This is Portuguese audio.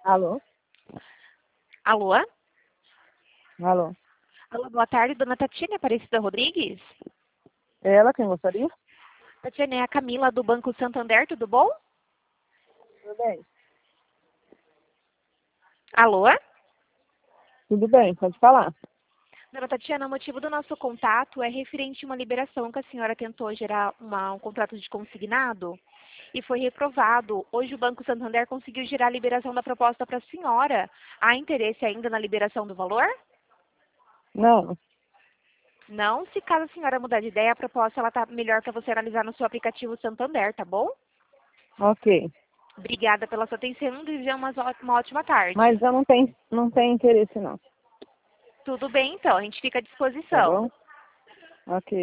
Alô? Alô? Alô? Alô, boa tarde, dona Tatiana Aparecida Rodrigues. É ela quem gostaria? Tatiana, é a Camila do Banco Santander, tudo bom? Tudo bem. Alô? Tudo bem, pode falar. Dona Tatiana, o motivo do nosso contato é referente a uma liberação que a senhora tentou gerar um contrato de consignado e foi reprovado. Hoje o Banco Santander conseguiu gerar a liberação da proposta para a senhora. Há interesse ainda na liberação do valor? Não, Não, se caso a senhora mudar de ideia, a proposta ela tá melhor para você analisar no seu aplicativo Santander, tá bom? ok. Obrigada pela sua atenção e desejo uma ótima tarde. Mas eu não tenho interesse não, Tudo bem, então, a gente fica à tá disposição. bom? Ok.